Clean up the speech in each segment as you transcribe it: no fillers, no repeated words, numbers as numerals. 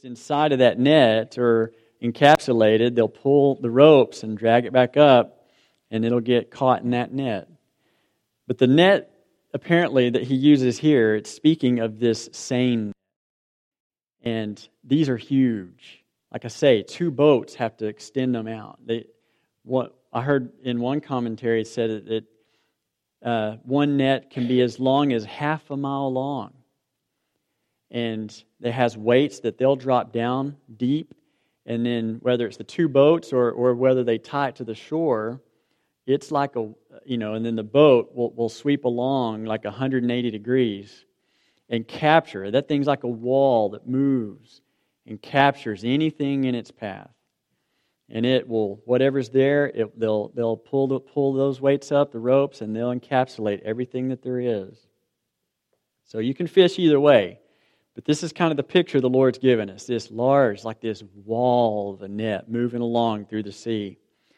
gets inside of that net or encapsulated, they'll pull the ropes and drag it back up, and it'll get caught in that net. But the net, apparently, that he uses here, it's speaking of this seine net. And these are huge. Like I say, 2 boats have to extend them out. What I heard in one commentary, it said that one net can be as long as half a mile long. And it has weights that they'll drop down deep. And then whether it's the 2 boats or whether they tie it to the shore, it's like and then the boat will sweep along like 180 degrees and capture. That thing's like a wall that moves and captures anything in its path. And it will, whatever's there, they'll pull those weights up, the ropes, and they'll encapsulate everything that there is. So you can fish either way. But this is kind of the picture the Lord's given us. This large, like this wall of a net moving along through the sea.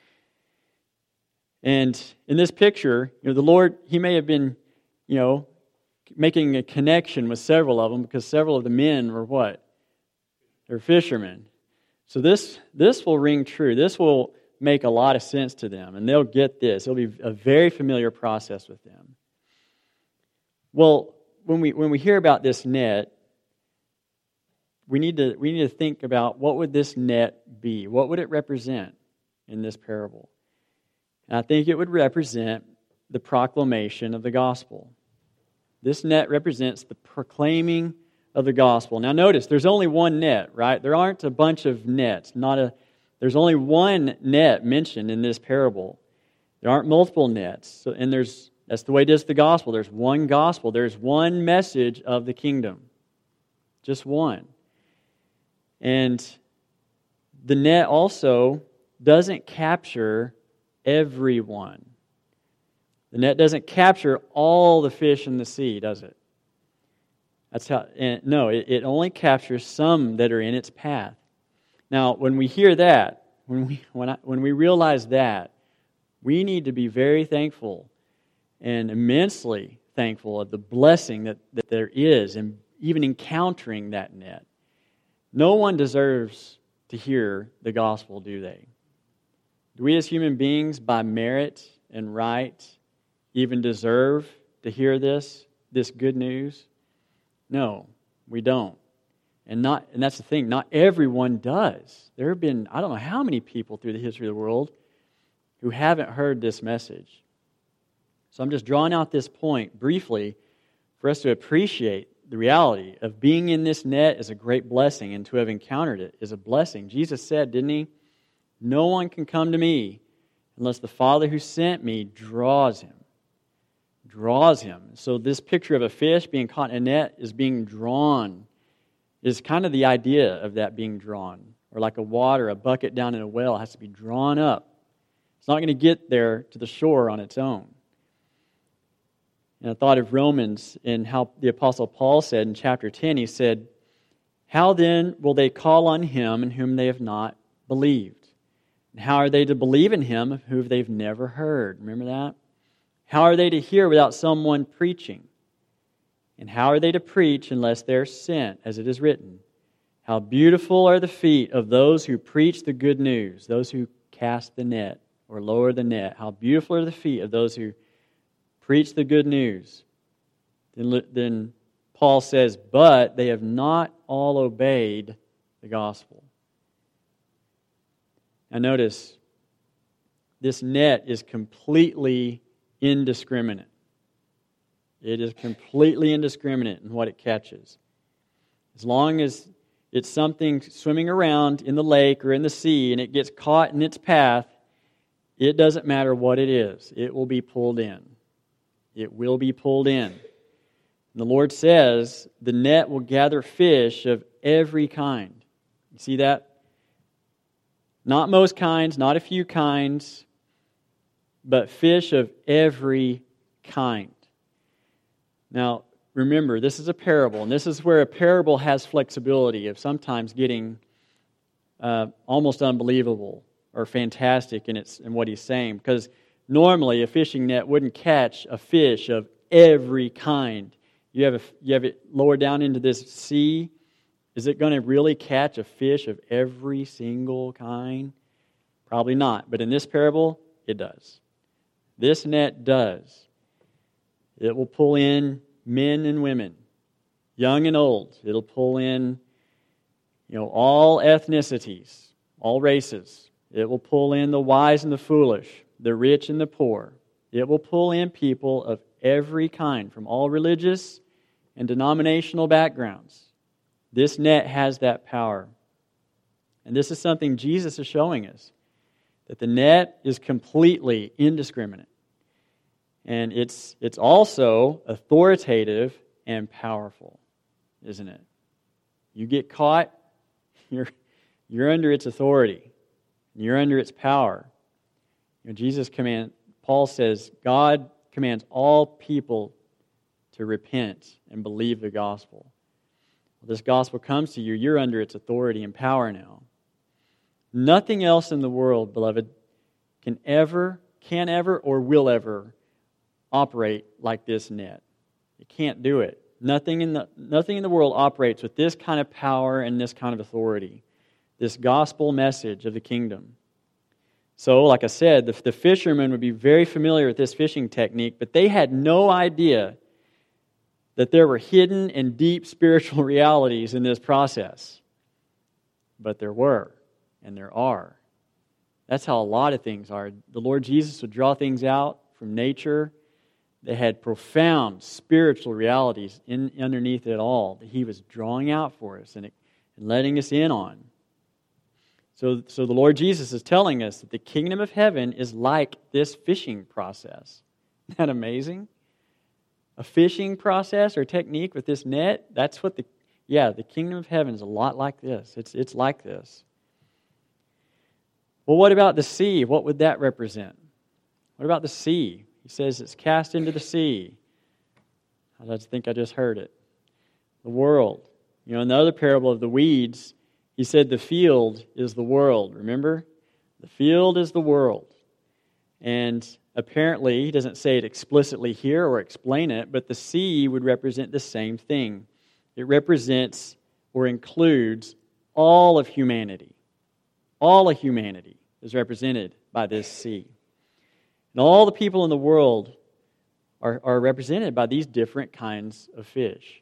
And in this picture, the Lord, He may have been, making a connection with several of them because several of the men were what? They're fishermen. So this will ring true. This will make a lot of sense to them, and they'll get this. It'll be a very familiar process with them. Well, when we hear about this net, we need to think about what would this net be? What would it represent in this parable? And I think it would represent the proclamation of the gospel. This net represents the proclaiming of the gospel. Now notice, there's only one net, right? There aren't a bunch of nets. There's only one net mentioned in this parable. There aren't multiple nets. That's the way it is with the gospel. There's one gospel. There's one message of the kingdom. Just one. And the net also doesn't capture everyone. The net doesn't capture all the fish in the sea, does it? It only captures some that are in its path. Now, when we hear that, when we realize that, we need to be very thankful and immensely thankful of the blessing that there is in even encountering that net. No one deserves to hear the gospel, do they? Do we as human beings, by merit and right, even deserve to hear this good news? No, we don't. And that's the thing, not everyone does. There have been, I don't know how many people through the history of the world who haven't heard this message. So I'm just drawing out this point briefly for us to appreciate the reality of being in this net is a great blessing, and to have encountered it is a blessing. Jesus said, didn't He? No one can come to me unless the Father who sent me draws him. Draws him. So this picture of a fish being caught in a net is being drawn. Is kind of the idea of that being drawn. Or like a bucket down in a well has to be drawn up. It's not going to get there to the shore on its own. And I thought of Romans and how the Apostle Paul said in chapter 10, he said, how then will they call on Him in whom they have not believed? And how are they to believe in Him of whom they've never heard? Remember that? How are they to hear without someone preaching? And how are they to preach unless they're sent, as it is written? How beautiful are the feet of those who preach the good news, those who cast the net or lower the net. How beautiful are the feet of those who preach the good news. Then Paul says, but they have not all obeyed the gospel. Now notice, this net is completely indiscriminate. It is completely indiscriminate in what it catches. As long as it's something swimming around in the lake or in the sea and it gets caught in its path, it doesn't matter what it is. It will be pulled in. It will be pulled in. And the Lord says the net will gather fish of every kind. You see that? Not most kinds, not a few kinds, but fish of every kind. Now, remember, this is a parable, and this is where a parable has flexibility of sometimes getting almost unbelievable or fantastic in what he's saying. Because normally a fishing net wouldn't catch a fish of every kind. You have it lower down into this sea, Is it going to really catch a fish of every single kind? Probably not. But in this parable, it does. This net does. It will pull in men and women, young and old. It'll pull in, all ethnicities, all races. It will pull in the wise and the foolish, the rich and the poor. It will pull in people of every kind, from all religious and denominational backgrounds. This net has that power. And this is something Jesus is showing us, that the net is completely indiscriminate. And it's also authoritative and powerful, isn't it? You get caught, you're under its authority. You're under its power. Paul says, God commands all people to repent and believe the gospel. Well, this gospel comes to you, you're under its authority and power now. Nothing else in the world, beloved, can ever, or will ever operate like this net. It can't do it. Nothing in the world operates with this kind of power and this kind of authority. This gospel message of the kingdom. So, like I said, the fishermen would be very familiar with this fishing technique, but they had no idea that there were hidden and deep spiritual realities in this process. But there were, and there are. That's how a lot of things are. The Lord Jesus would draw things out from nature that had profound spiritual realities underneath it all that He was drawing out for us and letting us in on. So the Lord Jesus is telling us that the kingdom of heaven is like this fishing process. Isn't that amazing? A fishing process or technique with this net, that's what the kingdom of heaven is a lot like this. It's like this. Well, what about the sea? What would that represent? What about the sea? He says it's cast into the sea. I think I just heard it. The world. In the other parable of the weeds, He said the field is the world, remember? The field is the world. And apparently, He doesn't say it explicitly here or explain it, but the sea would represent the same thing. It represents or includes all of humanity. All of humanity is represented by this sea. And all the people in the world are represented by these different kinds of fish.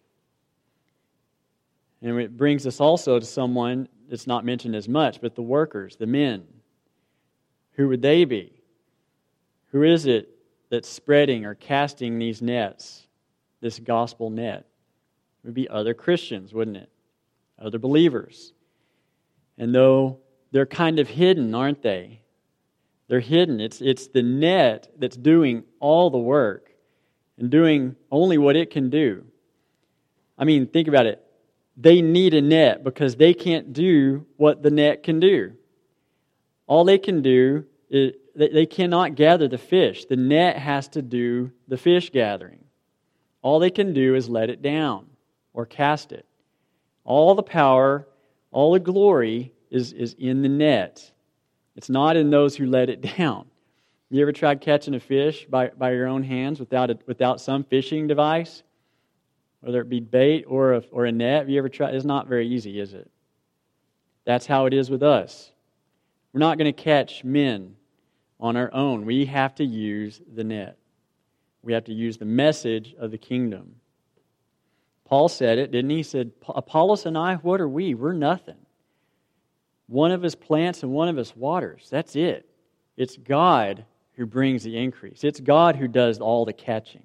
And it brings us also to someone that's not mentioned as much, but the workers, the men. Who would they be? Who is it that's spreading or casting these nets, this gospel net? It would be other Christians, wouldn't it? Other believers. And though they're kind of hidden, aren't they? They're hidden. It's the net that's doing all the work and doing only what it can do. I mean, think about it. They need a net because they can't do what the net can do. All they can do is they cannot gather the fish. The net has to do the fish gathering. All they can do is let it down or cast it. All the power, all the glory is in the net. It's not in those who let it down. You ever tried catching a fish by your own hands without some fishing device? Whether it be bait or a net, have you ever tried? It's not very easy, is it? That's how it is with us. We're not going to catch men on our own. We have to use the net. We have to use the message of the kingdom. Paul said it, didn't he? He said, Apollos and I, what are we? We're nothing. One of us plants and one of us waters. That's it. It's God who brings the increase. It's God who does all the catching.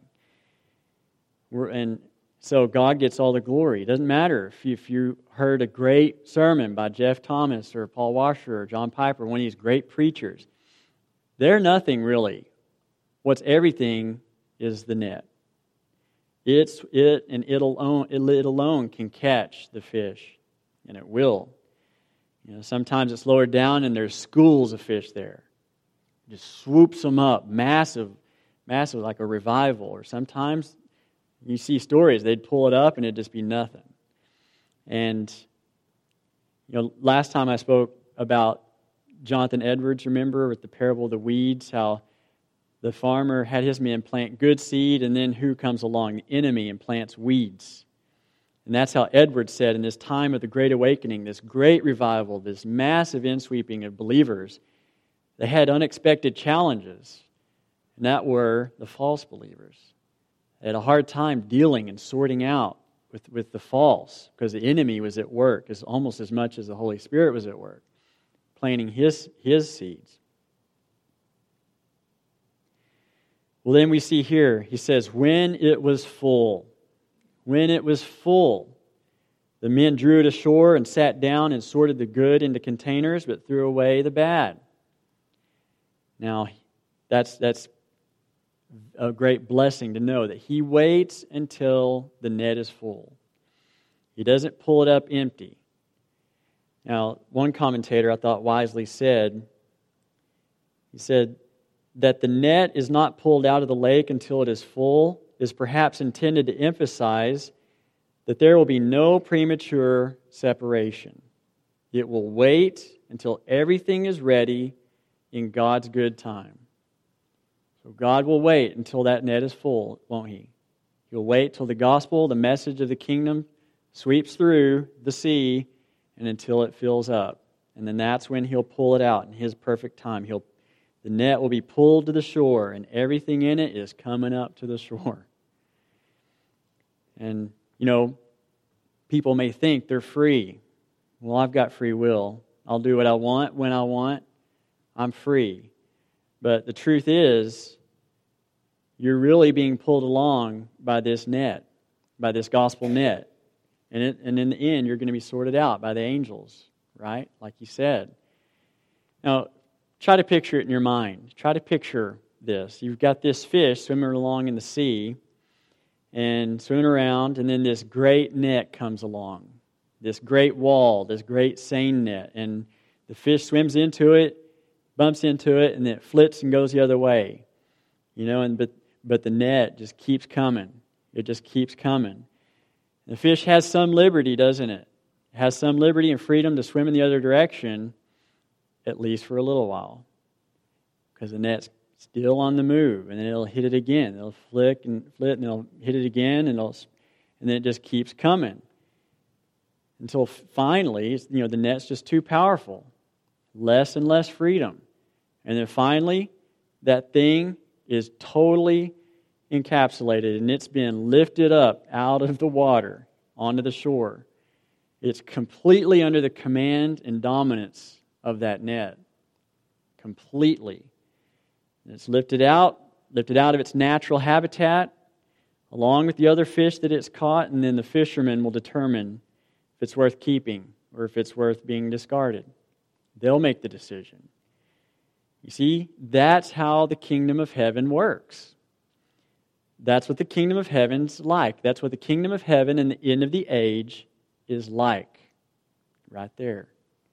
So God gets all the glory. It doesn't matter if you heard a great sermon by Jeff Thomas or Paul Washer or John Piper, one of these great preachers. They're nothing really. What's everything is the net. It alone can catch the fish, and it will. Sometimes it's lowered down and there's schools of fish there. It just swoops them up, massive, like a revival. Or sometimes you see stories, they'd pull it up and it'd just be nothing. And, last time I spoke about Jonathan Edwards, remember, with the parable of the weeds, how the farmer had his men plant good seed, and then who comes along? The enemy, and plants weeds. And that's how Edwards said in this time of the Great Awakening, this great revival, this massive insweeping of believers, they had unexpected challenges, and that were the false believers. They had a hard time dealing and sorting out with the false, because the enemy was at work almost as much as the Holy Spirit was at work, planting his seeds. Well, then we see here, he says, when it was full, the men drew it ashore and sat down and sorted the good into containers, but threw away the bad. Now, that's a great blessing to know that he waits until the net is full. He doesn't pull it up empty. Now, one commentator I thought wisely said, he said that the net is not pulled out of the lake until it is full is perhaps intended to emphasize that there will be no premature separation. It will wait until everything is ready in God's good time. So God will wait until that net is full, won't He? He'll wait till the gospel, the message of the kingdom, sweeps through the sea and until it fills up. And then that's when He'll pull it out in His perfect time. The net will be pulled to the shore and everything in it is coming up to the shore. And, people may think they're free. Well, I've got free will. I'll do what I want when I want. I'm free. But the truth is, you're really being pulled along by this net, by this gospel net. And in the end, you're going to be sorted out by the angels, right? Like you said. Now, try to picture it in your mind. Try to picture this. You've got this fish swimming along in the sea and swimming around, and then this great net comes along, this great wall, this great seine net, and the fish swims into it, bumps into it, and then it flits and goes the other way. But the net just keeps coming. It just keeps coming. The fish has some liberty, doesn't it? It has some liberty and freedom to swim in the other direction, at least for a little while, because the net's still on the move, and then it'll hit it again. It'll flick and flit, and it'll hit it again, and then it just keeps coming until finally, the net's just too powerful, less and less freedom, and then finally, that thing is totally encapsulated, and it's been lifted up out of the water onto the shore. It's completely under the command and dominance of that net, completely. And it's lifted out of its natural habitat, along with the other fish that it's caught, and then the fishermen will determine if it's worth keeping or if it's worth being discarded. They'll make the decision. You see, that's how the kingdom of heaven works. That's what the kingdom of heaven's like. That's what the kingdom of heaven and the end of the age is like. Right there.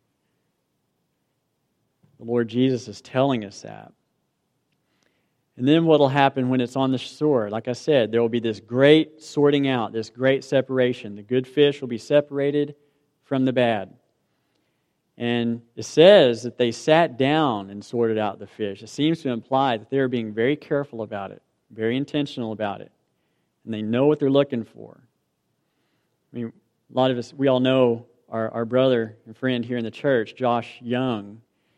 The Lord Jesus is telling us that. And then what will happen when it's on the shore? Like I said, there will be this great sorting out, this great separation. The good fish will be separated from the bad. And it says that they sat down and sorted out the fish. It seems to imply that they're being very careful about it, very intentional about it. And they know what they're looking for. I mean, a lot of us, we all know our brother and friend here in the church, Josh Young.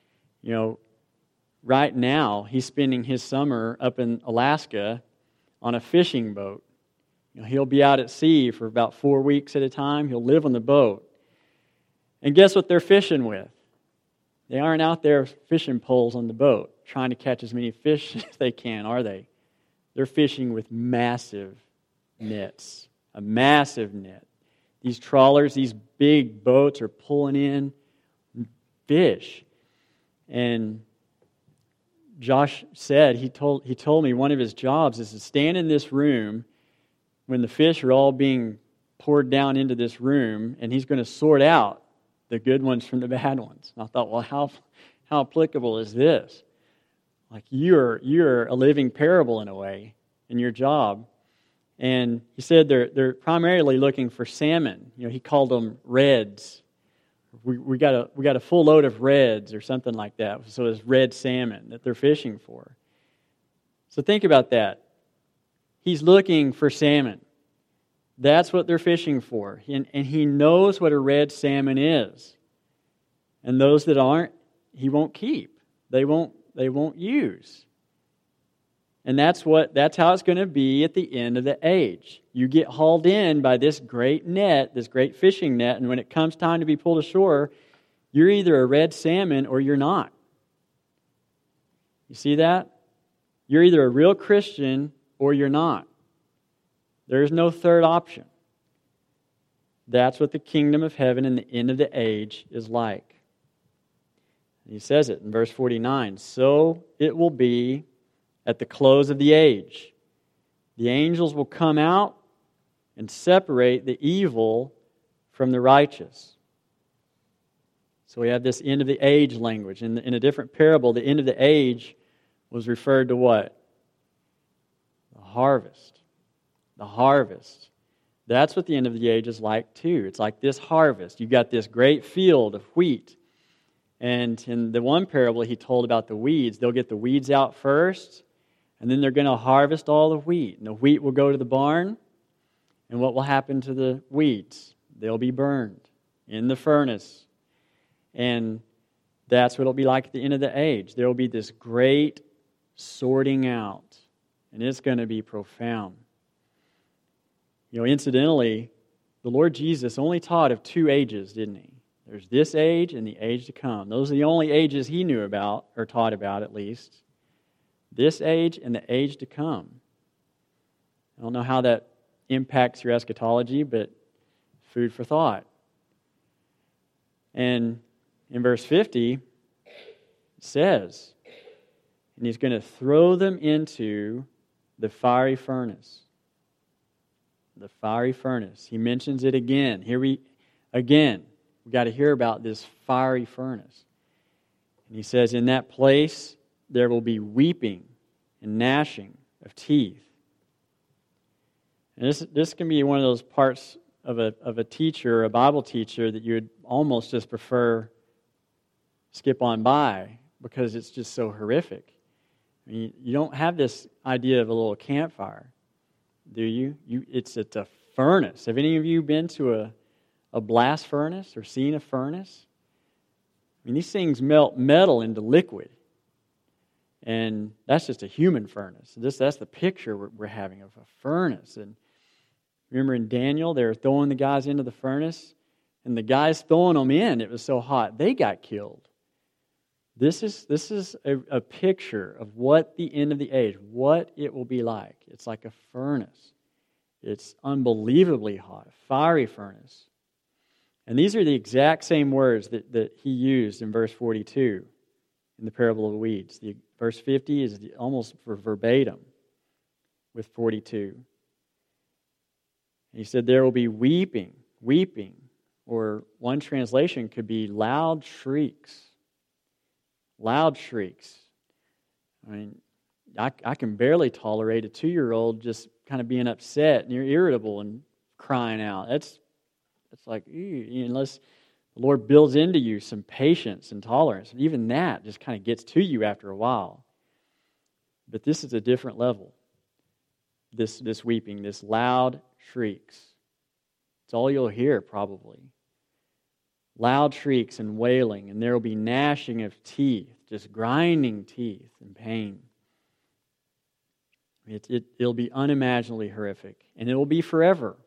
Right now, he's spending his summer up in Alaska on a fishing boat. He'll be out at sea for about 4 weeks at a time. He'll live on the boat. And guess what they're fishing with? They aren't out there fishing poles on the boat, trying to catch as many fish as they can, are they? They're fishing with massive nets, a massive net. These trawlers, these big boats are pulling in fish. And Josh said, he told me one of his jobs is to stand in this room when the fish are all being poured down into this room, and he's going to sort out the good ones from the bad ones. And I thought, well, how applicable is this? Like you're a living parable in a way in your job. And he said they're primarily looking for salmon. He called them reds. We got a full load of reds or something like that. So it's red salmon that they're fishing for. So think about that. He's looking for salmon. That's what they're fishing for. And he knows what a red salmon is. And those that aren't, he won't keep. They won't use. And that's how it's going to be at the end of the age. You get hauled in by this great net, this great fishing net, and when it comes time to be pulled ashore, you're either a red salmon or you're not. You see that? You're either a real Christian or you're not. There's no third option. That's what the kingdom of heaven and the end of the age is like. And he says it in verse 49, so it will be at the close of the age. The angels will come out and separate the evil from the righteous. So we have this end of the age language. In a different parable, the end of the age was referred to what? The harvest. The harvest. That's what the end of the age is like too. It's like this harvest. You've got this great field of wheat. And in the one parable he told about the weeds, they'll get the weeds out first, and then they're going to harvest all the wheat. And the wheat will go to the barn, and what will happen to the weeds? They'll be burned in the furnace. And that's what it'll be like at the end of the age. There will be this great sorting out, and it's going to be profound. You know, incidentally, the Lord Jesus only taught of 2 ages, didn't he? There's this age and the age to come. Those are the only ages he knew about, or taught about at least. This age and the age to come. I don't know how that impacts your eschatology, but food for thought. And in verse 50, it says, and he's going to throw them into the fiery furnace. The fiery furnace. He mentions it again. We've got to hear about this fiery furnace. And he says, in that place there will be weeping and gnashing of teeth. And this can be one of those parts of a teacher, a Bible teacher, that you would almost just prefer skip on by because it's just so horrific. I mean, you don't have this idea of a little campfire, do you? It's a furnace. Have any of you been to a blast furnace or seen a furnace? I mean, these things melt metal into liquid. And that's just a human furnace. That's the picture we're having of a furnace. And remember in Daniel, they were throwing the guys into the furnace, and the guys throwing them in, it was so hot, they got killed. This is a picture of what the end of the age, what it will be like. It's like a furnace. It's unbelievably hot, a fiery furnace. And these are the exact same words that he used in verse 42 in the parable of the weeds. Verse 50 is almost verbatim with 42. He said there will be weeping, or one translation could be loud shrieks. Loud shrieks. I mean, I can barely tolerate a 2-year-old just kind of being upset and you're irritable and crying out. It's like, unless the Lord builds into you some patience and tolerance, even that just kind of gets to you after a while. But this is a different level. This weeping, this loud shrieks. It's all you'll hear probably. Loud shrieks and wailing, and there will be gnashing of teeth, just grinding teeth in pain. It'll be unimaginably horrific, and it will be forever.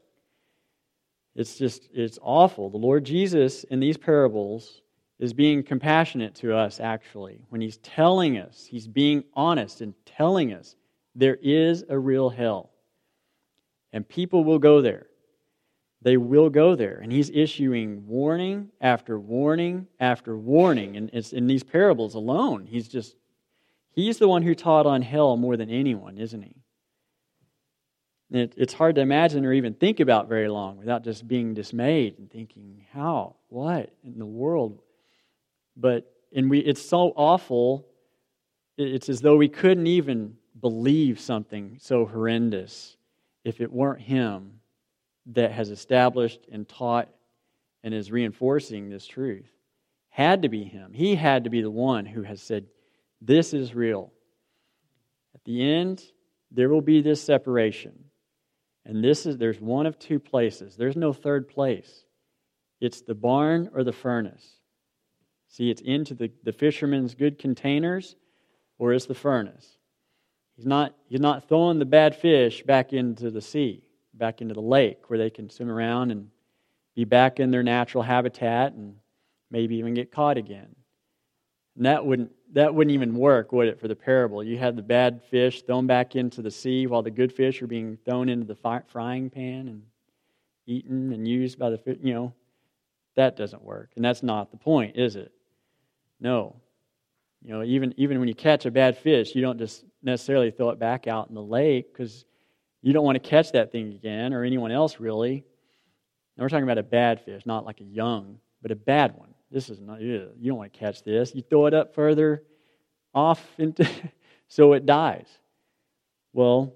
It's awful. The Lord Jesus in these parables is being compassionate to us, actually. When He's telling us, He's being honest and telling us there is a real hell. And people will go there. They will go there. And He's issuing warning after warning after warning. And it's in these parables alone. He's the one who taught on hell more than anyone, isn't He? And it's hard to imagine or even think about very long without just being dismayed and thinking, how? What in the world? It's so awful, it's as though we couldn't even believe something so horrendous if it weren't Him that has established and taught and is reinforcing this truth. Had to be Him. He had to be the one who has said, this is real. At the end, there will be this separation. And there's one of two places. There's no third place. It's the barn or the furnace. See, it's into the fisherman's good containers, or it's the furnace. He's not throwing the bad fish back into the sea, back into the lake, where they can swim around and be back in their natural habitat and maybe even get caught again. And that wouldn't even work, would it, for the parable? You had the bad fish thrown back into the sea while the good fish are being thrown into the frying pan and eaten and used by the fish. That doesn't work. And that's not the point, is it? No. Even when you catch a bad fish, you don't just necessarily throw it back out in the lake, because you don't want to catch that thing again, or anyone else really. Now we're talking about a bad fish, not like a young, but a bad one. This is not, you don't want to catch this. You throw it up further off so it dies. Well,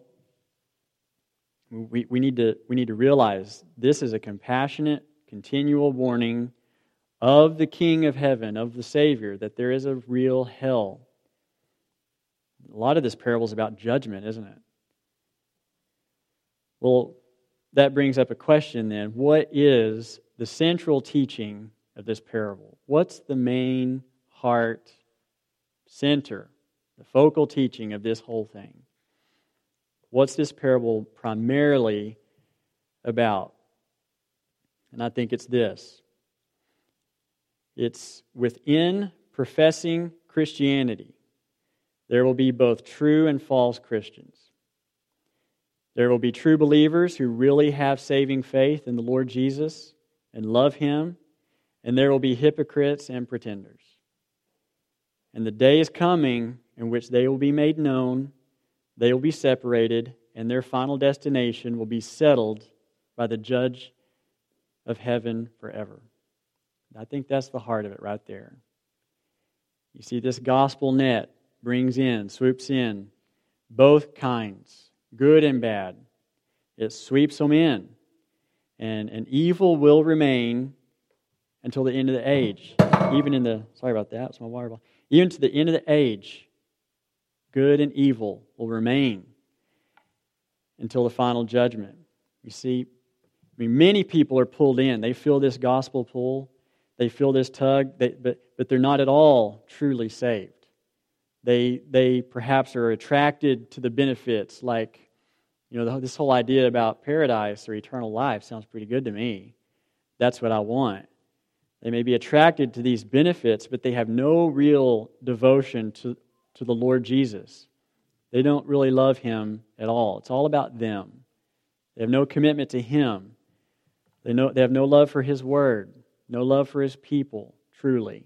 we need to realize this is a compassionate, continual warning of the King of Heaven, of the Savior, that there is a real hell. A lot of this parable is about judgment, isn't it? Well, that brings up a question then. What is the central teaching of this parable? What's the main heart, center, the focal teaching of this whole thing? What's this parable primarily about? And I think it's this. It's within professing Christianity, there will be both true and false Christians. There will be true believers who really have saving faith in the Lord Jesus and love Him, and there will be hypocrites and pretenders. And the day is coming in which they will be made known, they will be separated, and their final destination will be settled by the Judge of heaven forever. I think that's the heart of it right there. You see, this gospel net swoops in both kinds, good and bad. It sweeps them in. And evil will remain until the end of the age. Sorry about that, it's my water bottle. Even to the end of the age, good and evil will remain until the final judgment. You see, many people are pulled in. They feel this gospel pull. They feel this tug, but they're not at all truly saved. They perhaps are attracted to the benefits, like, this whole idea about paradise or eternal life sounds pretty good to me. That's what I want. They may be attracted to these benefits, but they have no real devotion to the Lord Jesus. They don't really love Him at all. It's all about them. They have no commitment to Him. They have no love for His Word. No love for His people, truly.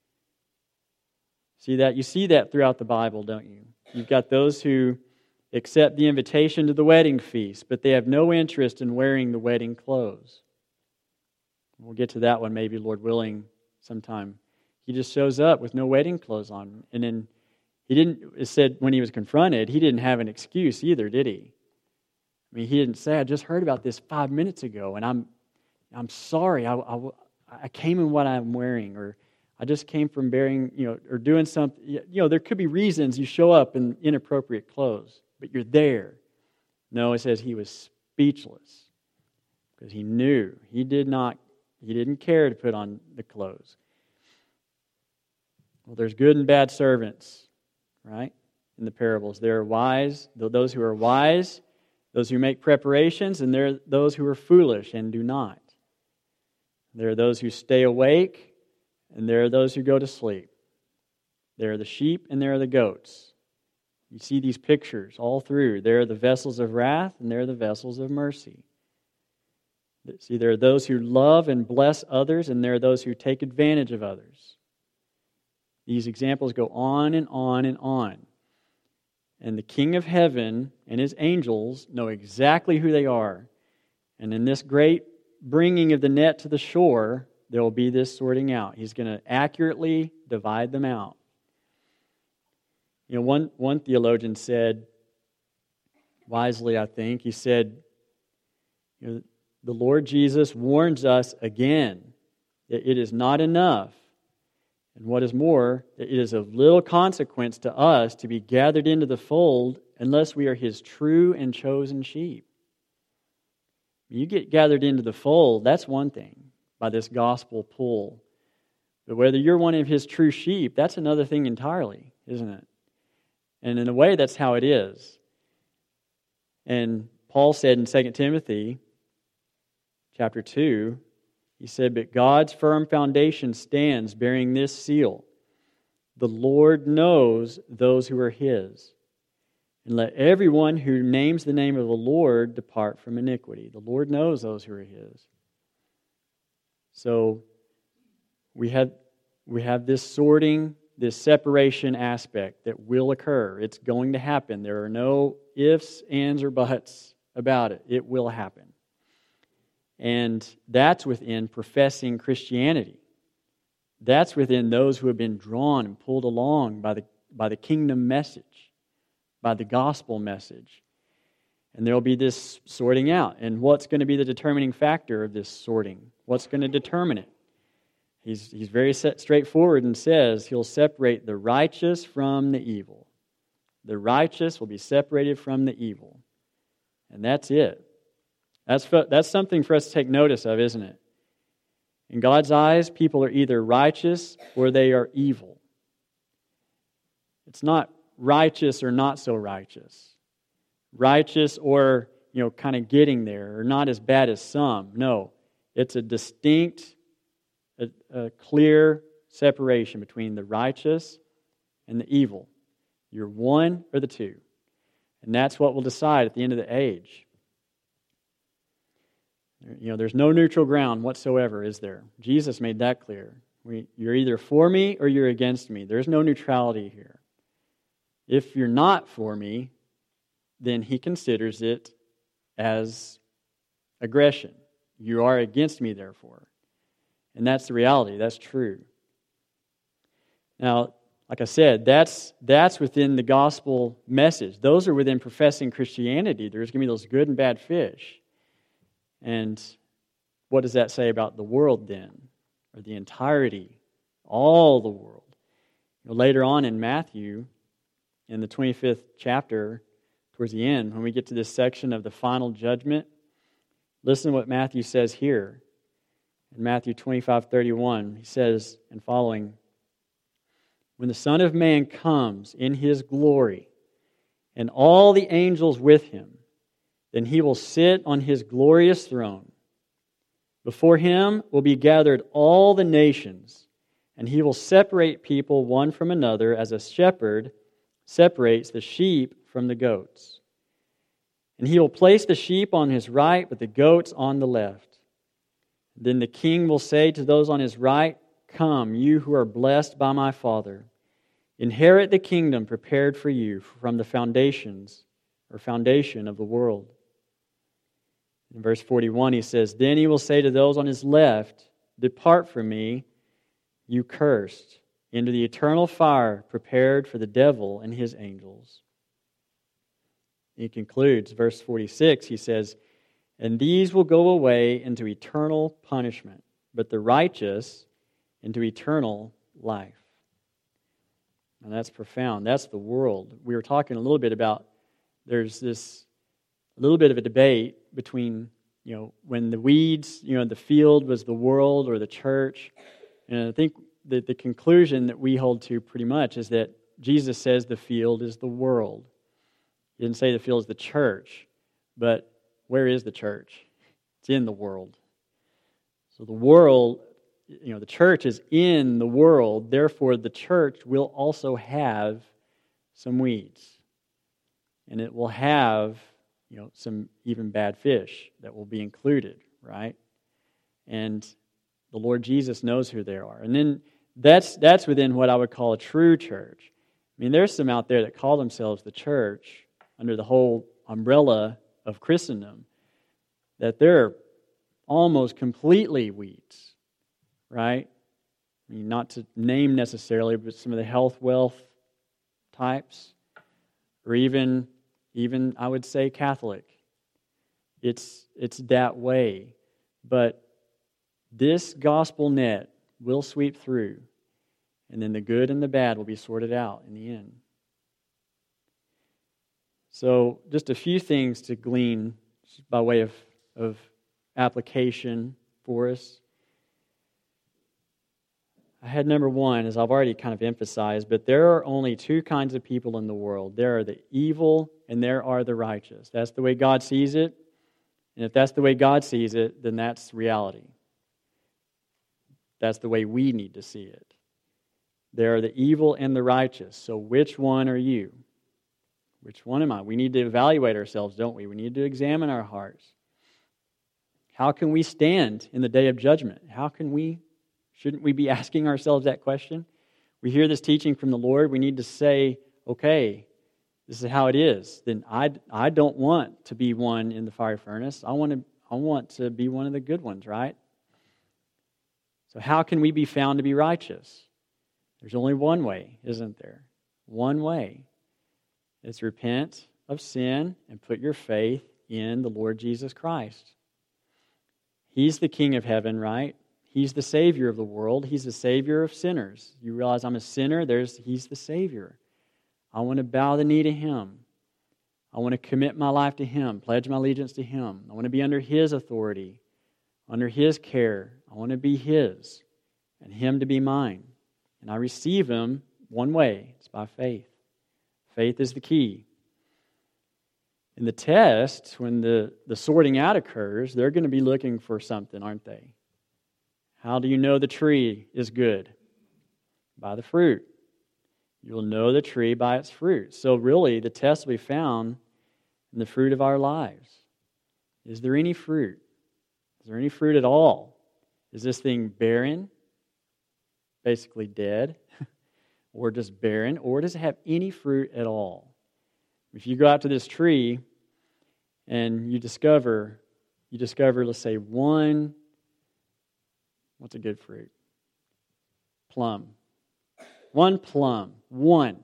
You see that throughout the Bible, don't you? You've got those who accept the invitation to the wedding feast, but they have no interest in wearing the wedding clothes. We'll get to that one maybe, Lord willing, sometime. He just shows up with no wedding clothes on. And then it said when he was confronted, he didn't have an excuse either, did he? He didn't say, I just heard about this 5 minutes ago, and I'm sorry, I came in what I'm wearing, or I just came from bearing, or doing something. There could be reasons you show up in inappropriate clothes, but you're there. No, it says he was speechless because he knew. He didn't care to put on the clothes. Well, there's good and bad servants, right? In the parables, there are wise, those who are wise, those who make preparations, and there are those who are foolish and do not. There are those who stay awake, and there are those who go to sleep. There are the sheep, and there are the goats. You see these pictures all through. There are the vessels of wrath, and there are the vessels of mercy. See, there are those who love and bless others, and there are those who take advantage of others. These examples go on and on and on. And the King of Heaven and His angels know exactly who they are. And in this great bringing of the net to the shore, there will be this sorting out. He's going to accurately divide them out. One theologian said, wisely I think, he said, the Lord Jesus warns us again that it is not enough, and what is more, that it is of little consequence to us to be gathered into the fold unless we are His true and chosen sheep. You get gathered into the fold, that's one thing, by this gospel pull. But whether you're one of his true sheep, that's another thing entirely, isn't it? And in a way, that's how it is. And Paul said in 2 Timothy chapter 2, he said, "But God's firm foundation stands bearing this seal. The Lord knows those who are his. And let everyone who names the name of the Lord depart from iniquity." The Lord knows those who are his. So we have this sorting, this separation aspect that will occur. It's going to happen. There are no ifs, ands, or buts about it. It will happen. And that's within professing Christianity. That's within those who have been drawn and pulled along by the kingdom message, by the gospel message. And there will be this sorting out. And what's going to be the determining factor of this sorting? What's going to determine it? He's very straightforward and says he'll separate the righteous from the evil. The righteous will be separated from the evil. And that's it. That's something for us to take notice of, isn't it? In God's eyes, people are either righteous or they are evil. It's not righteous or not so righteous. Righteous or, kind of getting there, or not as bad as some. No, it's a distinct, a clear separation between the righteous and the evil. You're one or the two. And that's what will decide at the end of the age. There's no neutral ground whatsoever, is there? Jesus made that clear. You're either for me or you're against me. There's no neutrality here. If you're not for me, then he considers it as aggression. You are against me, therefore. And that's the reality. That's true. Now, like I said, that's within the gospel message. Those are within professing Christianity. There's going to be those good and bad fish. And what does that say about the world then? Or the entirety, all the world? Later on in Matthew, in the 25th chapter, towards the end, when we get to this section of the final judgment, listen to what Matthew says here. In Matthew 25:31, he says, and following, "When the Son of Man comes in his glory, and all the angels with him, then he will sit on his glorious throne. Before him will be gathered all the nations, and he will separate people one from another as a shepherd separates the sheep from the goats. And he will place the sheep on his right, but the goats on the left. Then the king will say to those on his right, 'Come, you who are blessed by my Father, inherit the kingdom prepared for you from the foundation of the world.' In verse 41, he says, 'Then he will say to those on his left, Depart from me, you cursed, into the eternal fire prepared for the devil and his angels.'" He concludes, verse 46, he says, "And these will go away into eternal punishment, but the righteous into eternal life." And that's profound. That's the world. We were talking a little bit about, there's this a little bit of a debate between, when the weeds, the field was the world or the church. And I think that the conclusion that we hold to pretty much is that Jesus says the field is the world. He didn't say the field is the church, but where is the church? It's in the world. So the world, the church is in the world, therefore the church will also have some weeds. And it will have some even bad fish that will be included, right? And the Lord Jesus knows who they are. And then that's within what I would call a true church. I mean, there's some out there that call themselves the church under the whole umbrella of Christendom, that they're almost completely weeds, right? I mean, not to name necessarily, but some of the health, wealth types, or even I would say Catholic. It's that way. But this gospel net will sweep through, and then the good and the bad will be sorted out in the end. So just a few things to glean by way of application for us. I had number one, as I've already kind of emphasized, but there are only two kinds of people in the world. There are the evil and there are the righteous. That's the way God sees it. And if that's the way God sees it, then that's reality. That's the way we need to see it. There are the evil and the righteous. So which one are you? Which one am I? We need to evaluate ourselves, don't we? We need to examine our hearts. How can we stand in the day of judgment? Shouldn't we be asking ourselves that question? We hear this teaching from the Lord. We need to say, okay, this is how it is. Then I don't want to be one in the fire furnace. I want to be one of the good ones, right? So how can we be found to be righteous? There's only one way, isn't there? One way. It's repent of sin and put your faith in the Lord Jesus Christ. He's the King of heaven, right? He's the Savior of the world. He's the Savior of sinners. You realize I'm a sinner? He's the Savior. I want to bow the knee to Him. I want to commit my life to Him, pledge my allegiance to Him. I want to be under His authority, under His care. I want to be His and Him to be mine. And I receive Him one way. It's by faith. Faith is the key. In the test, when the sorting out occurs, they're going to be looking for something, aren't they? How do you know the tree is good? By the fruit. You'll know the tree by its fruit. So really, the test will be found in the fruit of our lives. Is there any fruit? Is there any fruit at all? Is this thing barren? Basically dead? Or just barren? Or does it have any fruit at all? If you go out to this tree and you discover, let's say, one, what's a good fruit? Plum. One plum. One.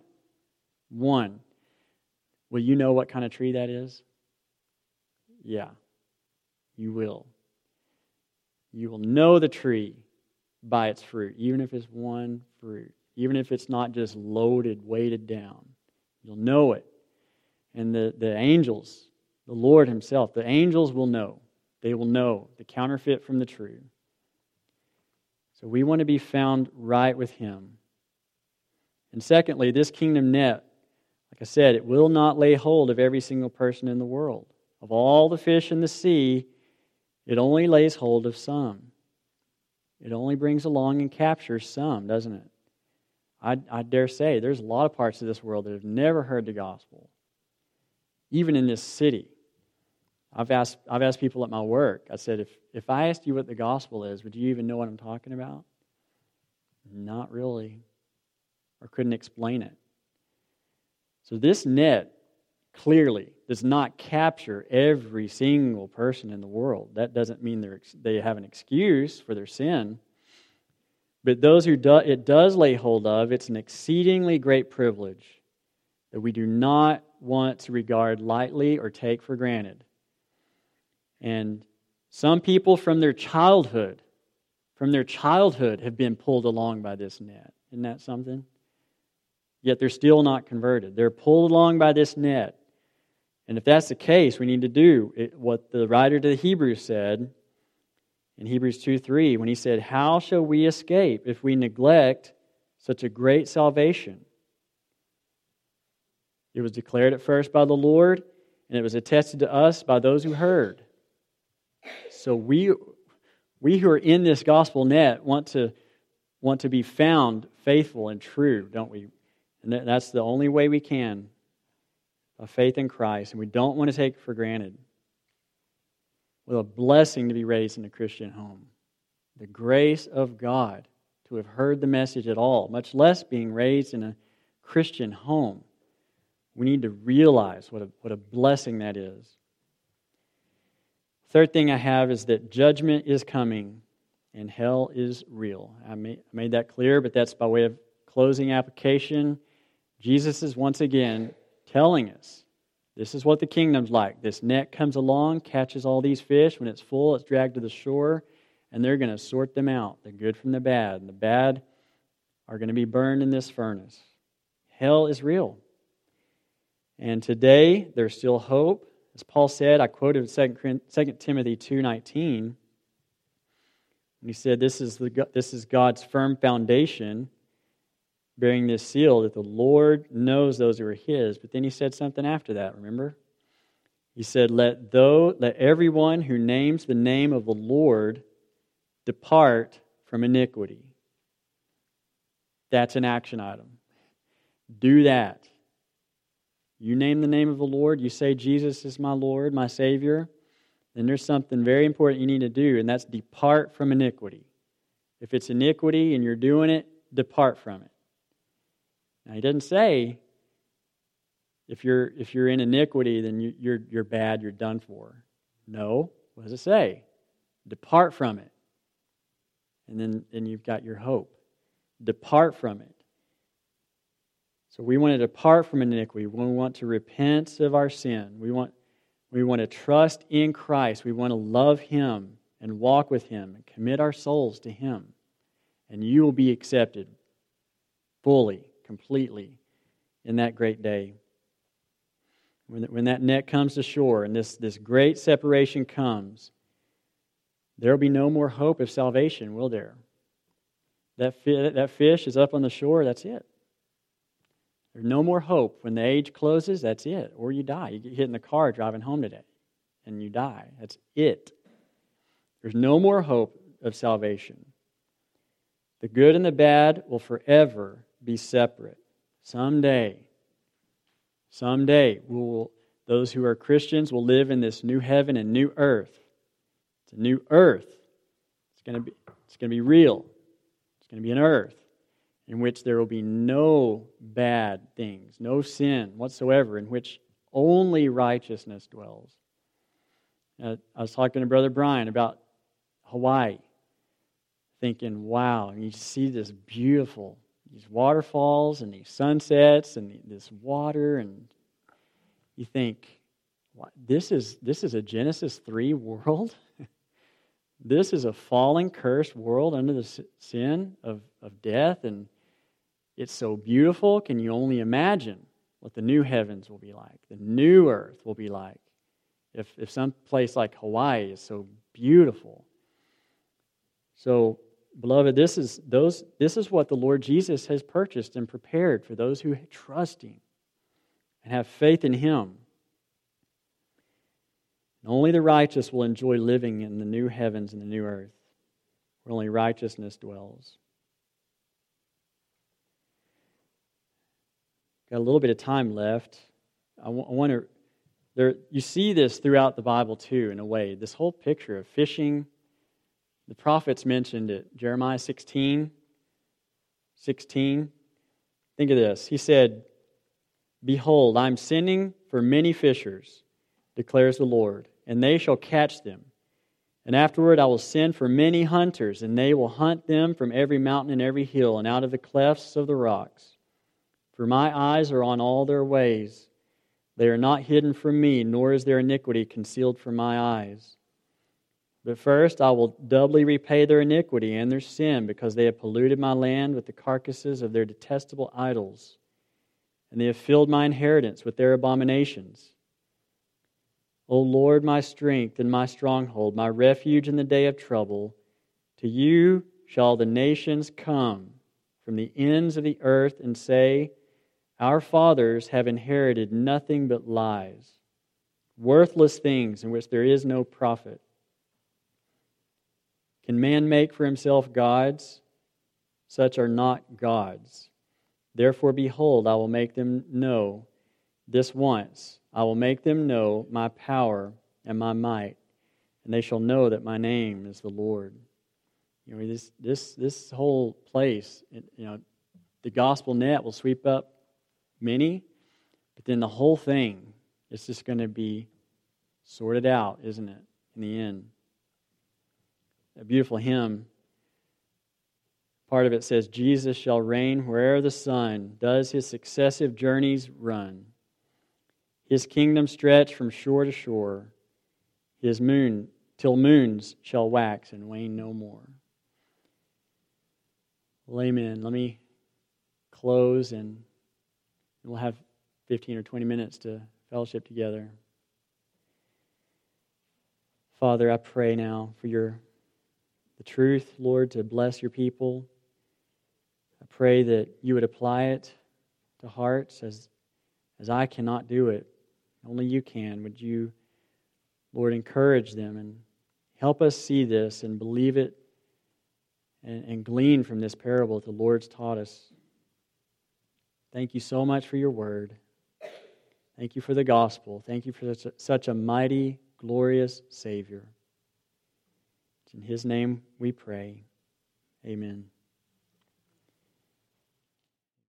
Will you know what kind of tree that is? Yeah, you will. You will know the tree by its fruit, even if it's one fruit. Even if it's not just loaded, weighted down. You'll know it. And the angels, the Lord Himself, the angels will know. They will know the counterfeit from the true. So we want to be found right with Him. And secondly, this kingdom net, like I said, it will not lay hold of every single person in the world. Of all the fish in the sea, it only lays hold of some. It only brings along and captures some, doesn't it? I dare say there's a lot of parts of this world that have never heard the gospel. Even in this city. I've asked people at my work, I said, if I asked you what the gospel is, would you even know what I'm talking about? Not really. Or couldn't explain it. So this net clearly does not capture every single person in the world. That doesn't mean they have an excuse for their sin. But those who it does lay hold of, it's an exceedingly great privilege that we do not want to regard lightly or take for granted. And some people from their childhood have been pulled along by this net. Isn't that something? Yet they're still not converted. They're pulled along by this net. And if that's the case, we need to do what the writer to the Hebrews said in Hebrews 2:3, when he said, "How shall we escape if we neglect such a great salvation? It was declared at first by the Lord, and it was attested to us by those who heard." So we who are in this gospel net want to be found faithful and true, don't we? And that's the only way we can, by faith in Christ, and we don't want to take it for granted. What a blessing to be raised in a Christian home. The grace of God to have heard the message at all, much less being raised in a Christian home. We need to realize what a blessing that is. Third thing I have is that judgment is coming and hell is real. I made that clear, but that's by way of closing application. Jesus is once again telling us, this is what the kingdom's like. This net comes along, catches all these fish. When it's full, it's dragged to the shore, and they're going to sort them out, the good from the bad. And the bad are going to be burned in this furnace. Hell is real. And today, there's still hope. As Paul said, I quoted 2 Timothy 2:19, and he said, this is God's firm foundation, bearing this seal that the Lord knows those who are His. But then he said something after that, remember? He said, let everyone who names the name of the Lord depart from iniquity. That's an action item. Do that. You name the name of the Lord, you say Jesus is my Lord, my Savior, then there's something very important you need to do, and that's depart from iniquity. If it's iniquity and you're doing it, depart from it. Now, he doesn't say if you're in iniquity, then you're bad, you're done for. No. What does it say? Depart from it. And then you've got your hope. Depart from it. So we want to depart from iniquity. We want to repent of our sin. We want to trust in Christ. We want to love Him and walk with Him and commit our souls to Him. And you will be accepted fully, completely in that great day. When that net comes to shore and this great separation comes, there will be no more hope of salvation, will there? That fish is up on the shore, that's it. There's no more hope. When the age closes, that's it. Or you die. You get hit in the car driving home today, and you die. That's it. There's no more hope of salvation. The good and the bad will forever be separate. Someday, those who are Christians will live in this new heaven and new earth. It's a new earth. It's going to be real. It's going to be an earth in which there will be no bad things, no sin whatsoever, in which only righteousness dwells. I was talking to Brother Brian about Hawaii, thinking, wow, and you see these waterfalls and these sunsets and this water, and you think, this is a Genesis 3 world? This is a fallen, cursed world under the sin of death, and it's so beautiful. Can you only imagine what the new heavens will be like, the new earth will be like, if some place like Hawaii is so beautiful? So, beloved, this is what the Lord Jesus has purchased and prepared for those who trust Him and have faith in Him. And only the righteous will enjoy living in the new heavens and the new earth, where only righteousness dwells. Got a little bit of time left. I want to. You see this throughout the Bible too, in a way. This whole picture of fishing. The prophets mentioned it. Jeremiah 16. Think of this. He said, "Behold, I am sending for many fishers, declares the Lord, and they shall catch them. And afterward I will send for many hunters, and they will hunt them from every mountain and every hill, and out of the clefts of the rocks. For my eyes are on all their ways. They are not hidden from me, nor is their iniquity concealed from my eyes. But first I will doubly repay their iniquity and their sin, because they have polluted my land with the carcasses of their detestable idols, and they have filled my inheritance with their abominations. O Lord, my strength and my stronghold, my refuge in the day of trouble, to you shall the nations come from the ends of the earth and say, our fathers have inherited nothing but lies, worthless things in which there is no profit. Can man make for himself gods? Such are not gods. Therefore, behold, I will make them know this once. I will make them know my power and my might, and they shall know that my name is the Lord." You know, this whole place, you know, the gospel net will sweep up many, but then the whole thing is just going to be sorted out, isn't it, in the end? A beautiful hymn, part of it says, "Jesus shall reign where'er the sun does his successive journeys run. His kingdom stretch from shore to shore, his moon till moons shall wax and wane no more." Well, amen. Let me close, and we'll have 15 or 20 minutes to fellowship together. Father, I pray now for the truth, Lord, to bless your people. I pray that you would apply it to hearts as I cannot do it. Only you can. Would you, Lord, encourage them and help us see this and believe it and glean from this parable that the Lord's taught us. Thank you so much for your word. Thank you for the gospel. Thank you for such a mighty, glorious Savior. It's in His name we pray. Amen.